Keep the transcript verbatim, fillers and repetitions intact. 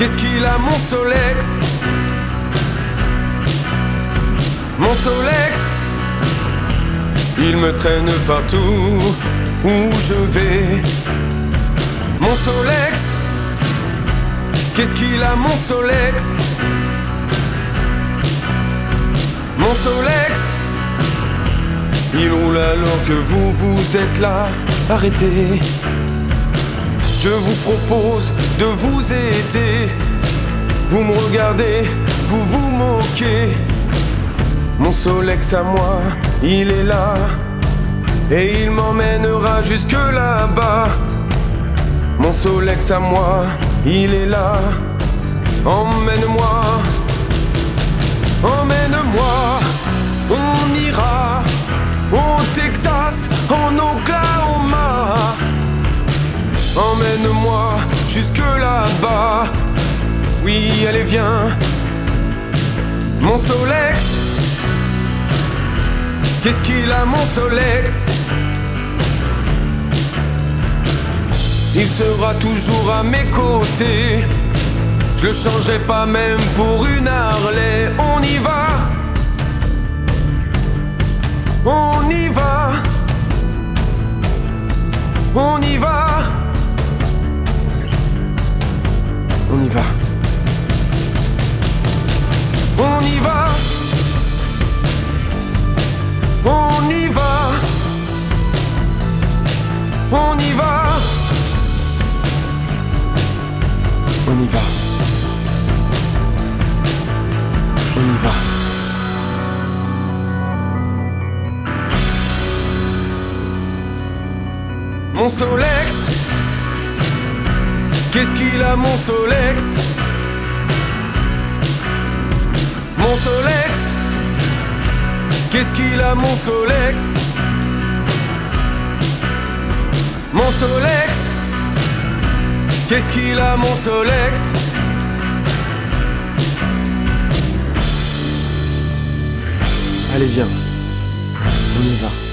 Qu'est-ce qu'il a mon Solex? Mon Solex, il me traîne partout où je vais. Mon Solex, qu'est-ce qu'il a mon Solex? Mon Solex, il roule alors que vous, vous êtes là, arrêtez. Je vous propose de vous aider. Vous me regardez, vous vous moquez. Mon Solex à moi, il est là, et il m'emmènera jusque là-bas. Mon Solex à moi, il est là. Emmène-moi, emmène-moi. On ira au Texas, en Oklahoma. Emmène-moi jusque là-bas. Oui, allez viens. Mon Solex, qu'est-ce qu'il a mon Solex? Il sera toujours à mes côtés. Je le changerai pas même pour une Harley. On y va, on y va, on y va, on y va, on y va, on y va, on y va, on y va, on y va. Mon Solex, qu'est-ce qu'il a mon Solex? Mon Solex, qu'est-ce qu'il a mon Solex? Mon Solex, qu'est-ce qu'il a mon Solex? Allez viens, on y va.